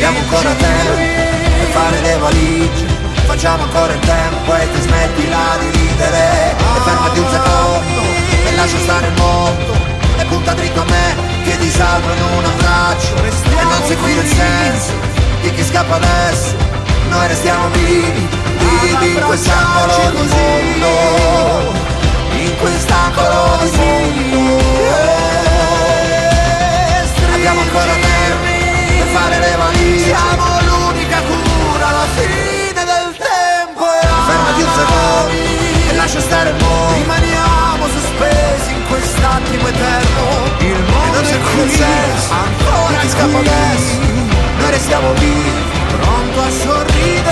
Abbiamo ancora tempo per fare le valigie, facciamo ancora in tempo e ti smettila di ridere. E fermati un secondo e lascia stare il mondo e punta dritto a me che ti salvo in un abbraccio. E non seguire il senso di chi scappa adesso, noi restiamo vivi, vivi in quest'angolo di mondo, in quest'angolo di mondo. Abbiamo ancora tempo per fare le valigie, siamo l'unica cura alla fine del tempo. Fermati un secondo e lascia stare il mondo, rimaniamo sospesi in quest'attimo eterno. Il mondo non c'è più senso, ancora chi scappa adesso, noi restiamo vivi, pronto a sorridere.